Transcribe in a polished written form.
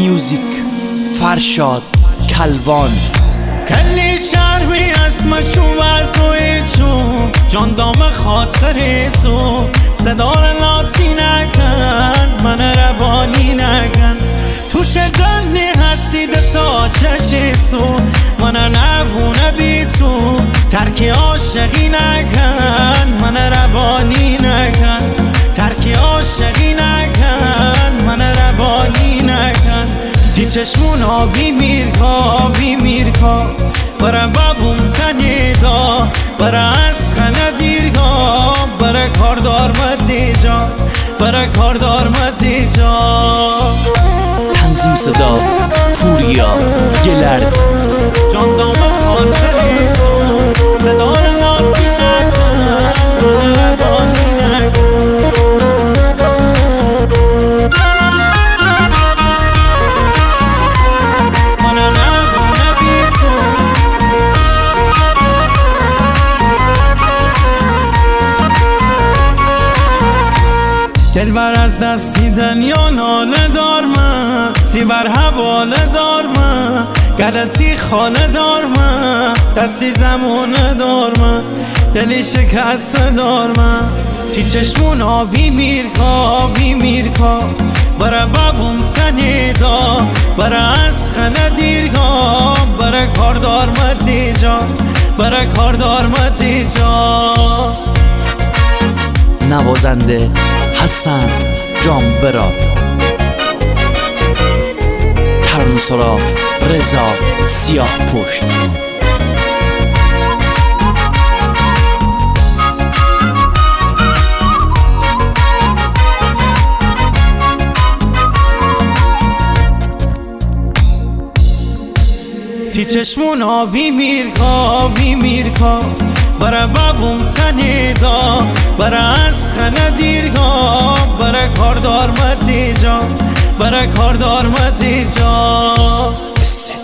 میوزیک فرشاد کلوان کلی شرمی اسمشو وزوی چون جان دام خاطر تو صدار لاتی نکن من روانی نکن توش دنی هستید تا چشی تو من نبونه بی تو ترکی عاشقی نکن من روانی نکن ترکی عاشقی نکن من روانی نکن تی چشمون آبی میرکا برا بابوم تنیدا برا از خنه دیرگا برا کاردار متیجا برا کاردار متیجا تنظیم صدا پوریا گلرد جان دام خاطری صدا لاتی نکن روانی نکن دل بر از دستیدن یا ناله دار من تی بر حواله دار من گلتی خاله دار من دستی زمونه دار من دلی شکسته دار من تی چشمون آبی میرکا برا بابوم تنیدا برا از خنه دیرگا برا کاردار متیجا برا کاردار متیجا نوازنده حسن جانبرا ترانه‌سرا رضا سیاه پشت تی چشمون آبی میرکا برا بابوم تنیدا برا از خنه دیرگا برا کاردار متیجا برا کاردار متیجا